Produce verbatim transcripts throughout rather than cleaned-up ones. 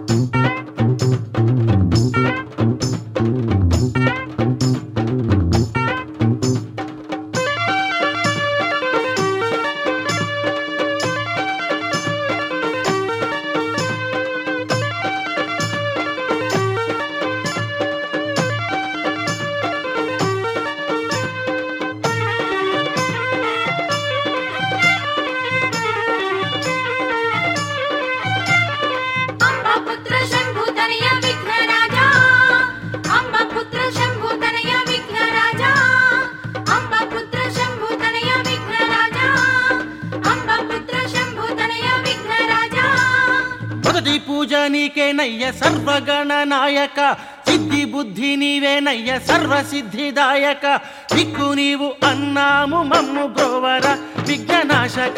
పూజ నీకేనయ్య సర్వగణనాయక, సిద్ధి బుద్ధి నీవేనయ్య సర్వసిద్ధిదాయక, దిక్కు నీవు అన్నాము మమ్ము బ్రోవర విఘ్ననాశక.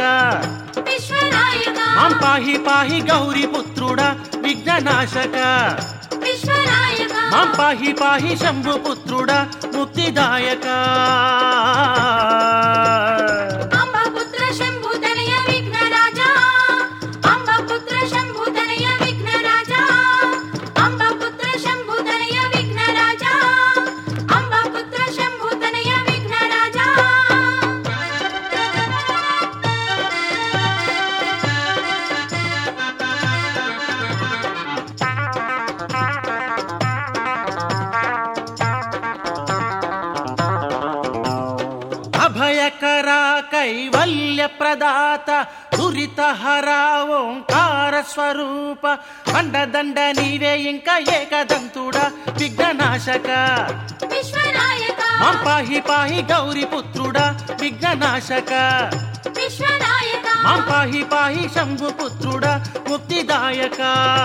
మాం పాహి పాహి గౌరీ పుత్రుడా విఘ్ననాశక, మాం పాహి పాహి శంభు పుత్రుడా ముక్తిదాయక. అభయకరా కైవల్య ప్రదాత దురితహరా ఓంకార స్వరూప, అండదండ నీవే ఇంకా ఏకదంతుడా విఘ్ననాశక. మాం పాహి పాహి గౌరీ పుత్రుడా విఘ్ననాశక, మాం పాహి పాహి శంభు పుత్రుడా ముక్తిదాయక.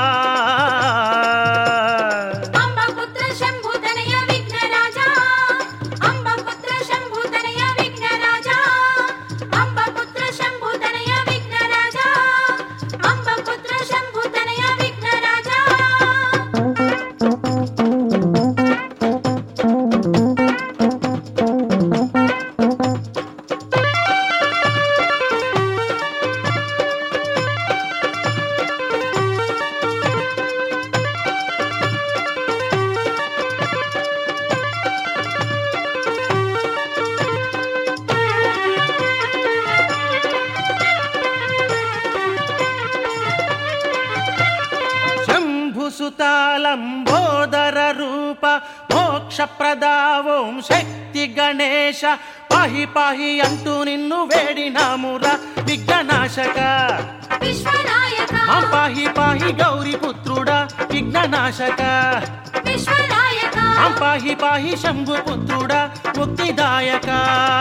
సుతాలంబోదర రూప మోక్ష ప్రదావం శక్తి గణేశ, పాహి పాహి అంటూ నిన్ను వేడినామురా విఘ్ననాశక. మాం పాహి పాహి గౌరీ పుత్రుడా విఘ్ననాశక, మాం పాహి పాహి శంభు పుత్రుడా ముక్తిదాయక.